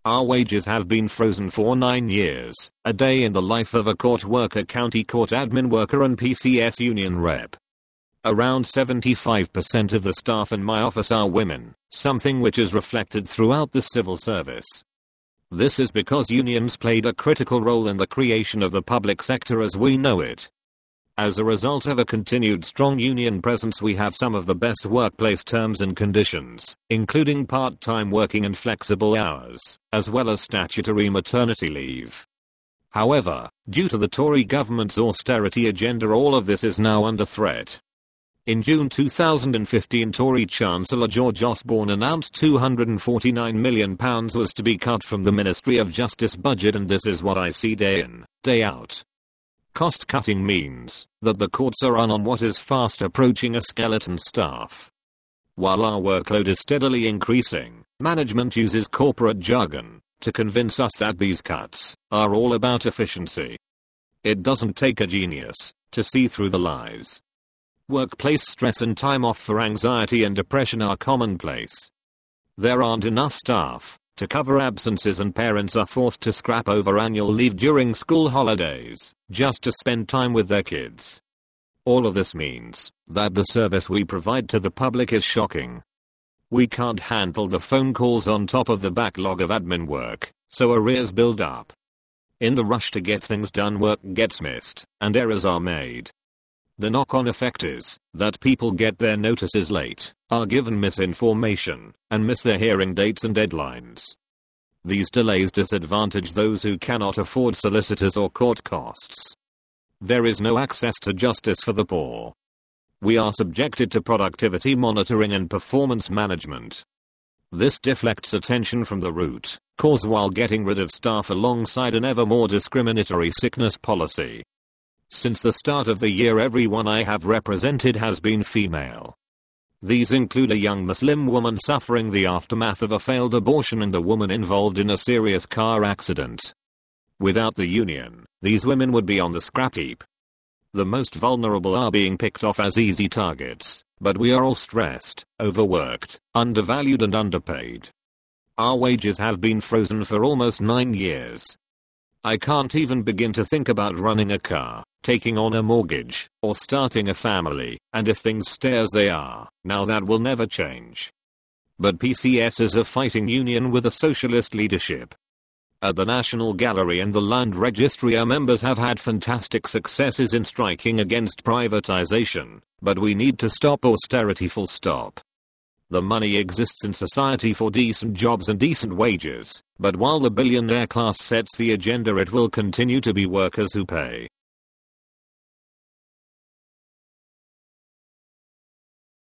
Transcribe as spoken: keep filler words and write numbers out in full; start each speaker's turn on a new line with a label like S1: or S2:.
S1: Our wages have been frozen for nine years, a day in the life of a court worker, county court admin worker and P C S union rep. Around seventy-five percent of the staff in my office are women, something which is reflected throughout the civil service. This is because unions played a critical role in the creation of the public sector as we know it. As a result of a continued strong union presence, we have some of the best workplace terms and conditions, including part-time working and flexible hours, as well as statutory maternity leave. However, due to the Tory government's austerity agenda, all of this is now under threat. In June two thousand fifteen, Tory Chancellor George Osborne announced two hundred forty-nine million pounds was to be cut from the Ministry of Justice budget, and this is what I see day in, day out. Cost cutting means that the courts are on what is fast approaching a skeleton staff. While our workload is steadily increasing, management uses corporate jargon to convince us that these cuts are all about efficiency. It doesn't take a genius to see through the lies. Workplace stress and time off for anxiety and depression are commonplace. There aren't enough staff to cover absences, and parents are forced to scrap over annual leave during school holidays just to spend time with their kids. All of this means that the service we provide to the public is shocking. We can't handle the phone calls on top of the backlog of admin work, so arrears build up. In the rush to get things done, work gets missed, and errors are made. The knock-on effect is that people get their notices late, are given misinformation, and miss their hearing dates and deadlines. These delays disadvantage those who cannot afford solicitors or court costs. There is no access to justice for the poor. We are subjected to productivity monitoring and performance management. This deflects attention from the root cause while getting rid of staff alongside an ever more discriminatory sickness policy. Since the start of the year, everyone I have represented has been female. These include a young Muslim woman suffering the aftermath of a failed abortion and a woman involved in a serious car accident. Without the union, these women would be on the scrap heap. The most vulnerable are being picked off as easy targets, but we are all stressed, overworked, undervalued and underpaid. Our wages have been frozen for almost nine years. I can't even begin to think about running a car, taking on a mortgage, or starting a family, and if things stay as they are, now that will never change. But P C S is a fighting union with a socialist leadership. At the National Gallery and the Land Registry, our members have had fantastic successes in striking against privatization, but we need to stop austerity, full stop. The money exists in society for decent jobs and decent wages, but while the billionaire class sets the agenda, it will continue to be workers who pay